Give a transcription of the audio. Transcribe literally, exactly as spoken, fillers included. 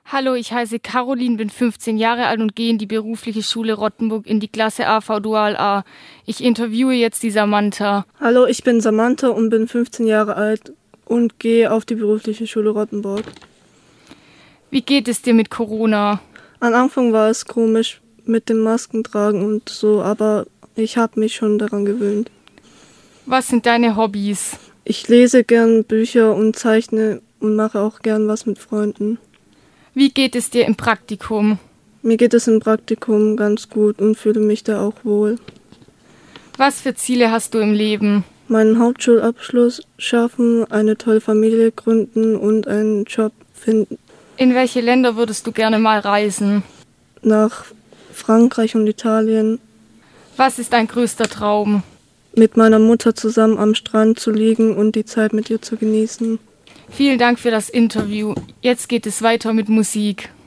Hallo, ich heiße Caroline, bin fünfzehn Jahre alt und gehe in die berufliche Schule Rottenburg in die Klasse A V Dual A. Ich interviewe jetzt die Samantha. Hallo, ich bin Samantha und bin fünfzehn Jahre alt und gehe auf die berufliche Schule Rottenburg. Wie geht es dir mit Corona? Am Anfang war es komisch mit dem Maskentragen und so, aber ich habe mich schon daran gewöhnt. Was sind deine Hobbys? Ich lese gern Bücher und zeichne und mache auch gern was mit Freunden. Wie geht es dir im Praktikum? Mir geht es im Praktikum ganz gut und fühle mich da auch wohl. Was für Ziele hast du im Leben? Meinen Hauptschulabschluss schaffen, eine tolle Familie gründen und einen Job finden. In welche Länder würdest du gerne mal reisen? Nach Frankreich und Italien. Was ist dein größter Traum? Mit meiner Mutter zusammen am Strand zu liegen und die Zeit mit ihr zu genießen. Vielen Dank für das Interview. Jetzt geht es weiter mit Musik.